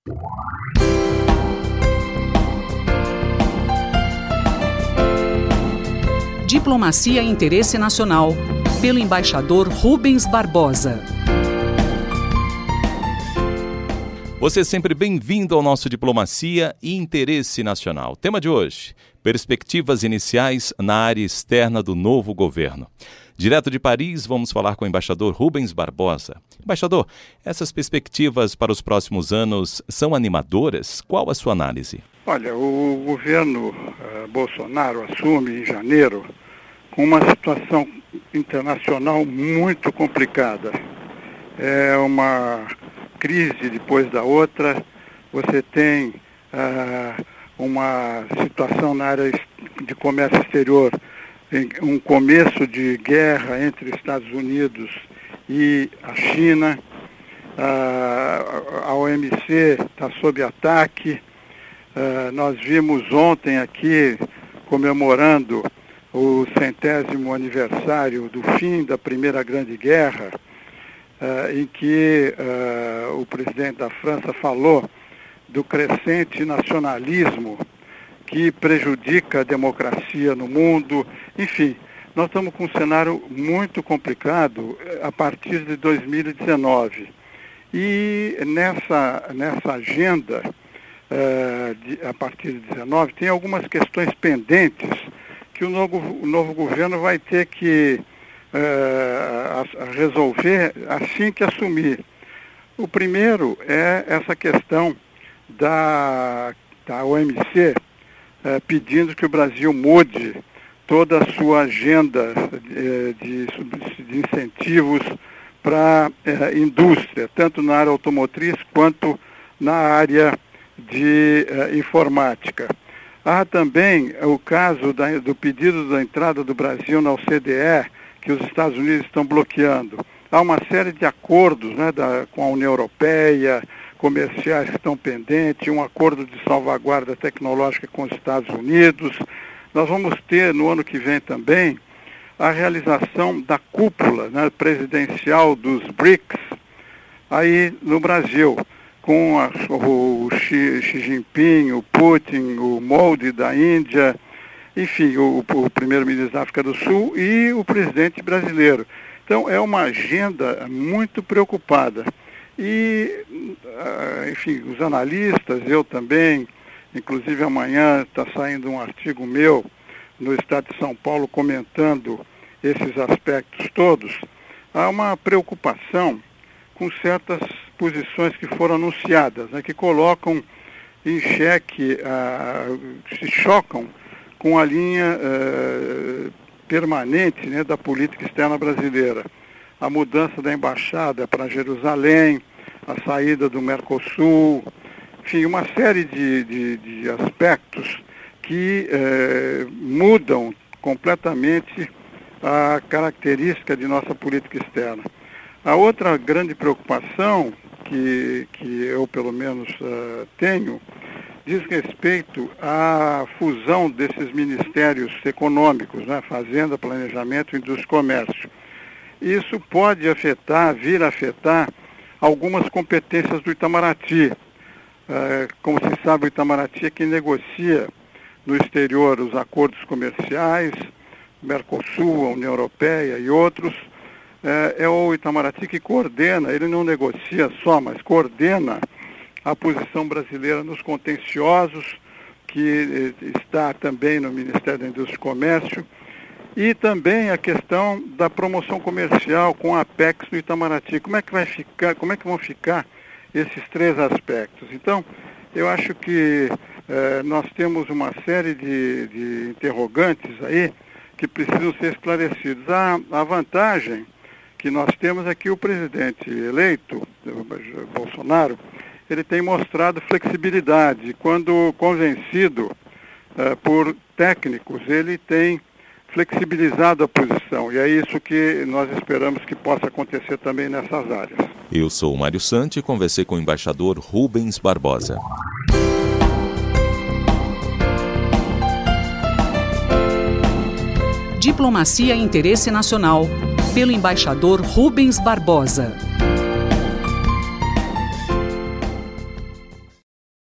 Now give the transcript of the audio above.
Diplomacia e Interesse Nacional, pelo embaixador Rubens Barbosa. Você é sempre bem-vindo ao nosso Diplomacia e Interesse Nacional. Tema de hoje: perspectivas iniciais na área externa do novo governo. Direto de Paris, vamos falar com o embaixador Rubens Barbosa. Embaixador, essas perspectivas para os próximos anos são animadoras? Qual a sua análise? Olha, o governo Bolsonaro assume em janeiro com uma situação internacional muito complicada. É uma crise depois da outra. Você tem uma situação na área de comércio exterior, um começo de guerra entre Estados Unidos e a China. A OMC está sob ataque. Nós vimos ontem aqui, comemorando o 100º aniversário do fim da Primeira Grande Guerra, em que o presidente da França falou do crescente nacionalismo que prejudica a democracia no mundo. Enfim, nós estamos com um cenário muito complicado a partir de 2019. E nessa agenda, a partir de 2019, tem algumas questões pendentes que o novo governo vai ter que resolver assim que assumir. O primeiro é essa questão da OMC pedindo que o Brasil mude toda a sua agenda de incentivos para a indústria, tanto na área automotriz quanto na área de informática. Há também o caso do pedido da entrada do Brasil na OCDE, que os Estados Unidos estão bloqueando. Há uma série de acordos, né, com a União Europeia, comerciais que estão pendentes, um acordo de salvaguarda tecnológica com os Estados Unidos. Nós vamos ter no ano que vem também a realização da cúpula, né, presidencial dos BRICS aí no Brasil, com o Xi Jinping, o Putin, o Modi da Índia, enfim, o primeiro-ministro da África do Sul e o presidente brasileiro. Então é uma agenda muito preocupada. E, enfim, os analistas, eu também, inclusive amanhã está saindo um artigo meu no Estado de São Paulo comentando esses aspectos todos. Há uma preocupação com certas posições que foram anunciadas, né, que colocam em xeque, se chocam com a linha permanente, né, da política externa brasileira. A mudança da embaixada para Jerusalém, a saída do Mercosul, enfim, uma série de aspectos que mudam completamente a característica de nossa política externa. A outra grande preocupação que eu, pelo menos, tenho, diz respeito à fusão desses ministérios econômicos, né, Fazenda, Planejamento, Indústria e Comércio. Isso pode vir a afetar algumas competências do Itamaraty. Como se sabe, o Itamaraty é quem negocia no exterior os acordos comerciais, Mercosul, a União Europeia e outros. É o Itamaraty que coordena, ele não negocia só, mas coordena a posição brasileira nos contenciosos, que está também no Ministério da Indústria e Comércio, e também a questão da promoção comercial com a Apex no Itamaraty. Como é que vão ficar esses três aspectos? Então, eu acho que nós temos uma série de interrogantes aí que precisam ser esclarecidos. A vantagem que nós temos é que o presidente eleito, Bolsonaro, ele tem mostrado flexibilidade. Quando convencido por técnicos, ele tem flexibilizado a posição. E é isso que nós esperamos que possa acontecer também nessas áreas. Eu sou o Mário Santi e conversei com o embaixador Rubens Barbosa. Diplomacia e Interesse Nacional, pelo embaixador Rubens Barbosa.